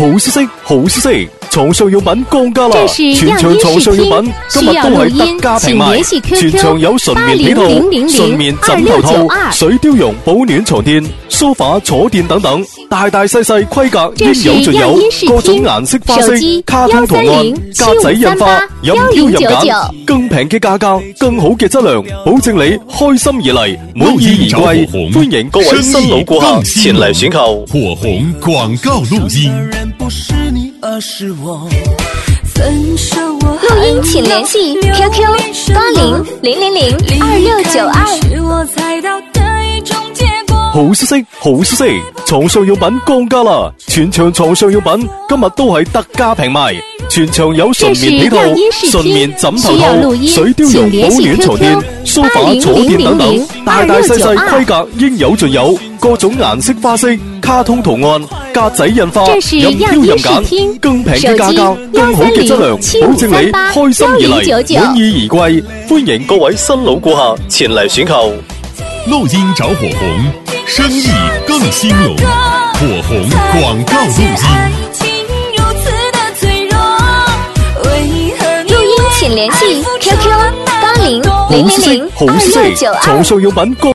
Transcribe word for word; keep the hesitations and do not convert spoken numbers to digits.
好消息，好消息！床上用品降價啦！全場床上用品今日都係特價平賣，全場有純棉被套、純棉枕頭套、水貂絨保暖床墊、梳化坐墊等等，大大細細規格應有盡有，各種顏色花色、卡通圖案、格仔印花，任挑任揀，更平嘅價格，更好嘅質量，保證你開心而嚟，滿意而歸。歡迎各位新老顧客前嚟選購。 火紅廣告錄音。 錄音請聯繫 Q Q 八零零零零二六九二。 好消息，好消息！床上用品降價啦！全場床上用品今日都係特價平賣，全場有純棉被套、純棉枕頭套、水貂絨保暖床墊、梳化坐墊等等，大大細細規格應有盡有，各種顏色花色、卡通圖案、格仔印花，任挑任揀，更平嘅價格，更好嘅質量，保證你開心而嚟，滿意而歸。歡迎各位新老顧客前嚟選購。 錄音找火紅，生意更興隆。火紅廣告錄音。 錄音請聯繫 Q Q 八零零零零二六九二。 床上用品。